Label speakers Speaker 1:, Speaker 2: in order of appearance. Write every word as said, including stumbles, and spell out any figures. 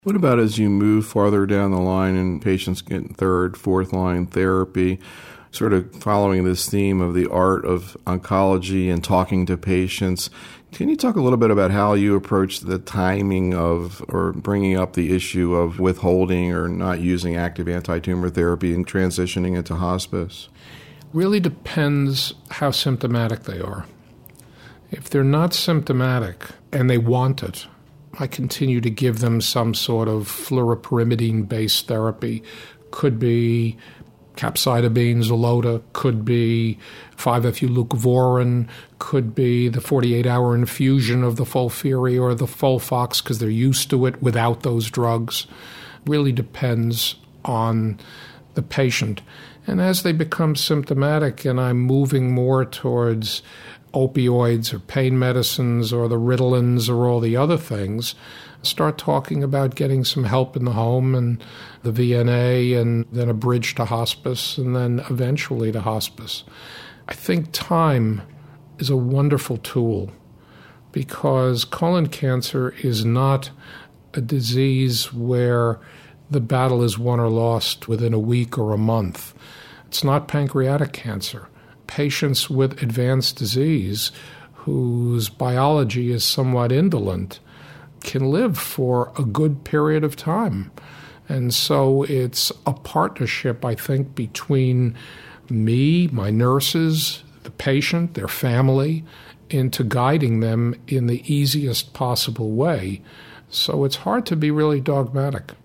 Speaker 1: What about as you move farther down the line and patients get third, fourth line therapy, sort of following this theme of the art of oncology and talking to patients? Can you talk a little bit about how you approach the timing of or bringing up the issue of withholding or not using active anti-tumor therapy and transitioning into hospice?
Speaker 2: Really depends how symptomatic they are. If they're not symptomatic and they want it, I continue to give them some sort of fluoropyrimidine-based therapy. Could be capecitabine, Xeloda, could be five F U leucovorin, could be the forty-eight hour infusion of the FOLFIRI or the FOLFOX because they're used to it without those drugs. Really depends on the patient. And as they become symptomatic and I'm moving more towards opioids or pain medicines or the Ritalins or all the other things, start talking about getting some help in the home and the V N A and then a bridge to hospice and then eventually to hospice. I think time is a wonderful tool because colon cancer is not a disease where the battle is won or lost within a week or a month. It's not pancreatic cancer. Patients with advanced disease whose biology is somewhat indolent can live for a good period of time. And so it's a partnership, I think, between me, my nurses, the patient, their family, into guiding them in the easiest possible way. So it's hard to be really dogmatic.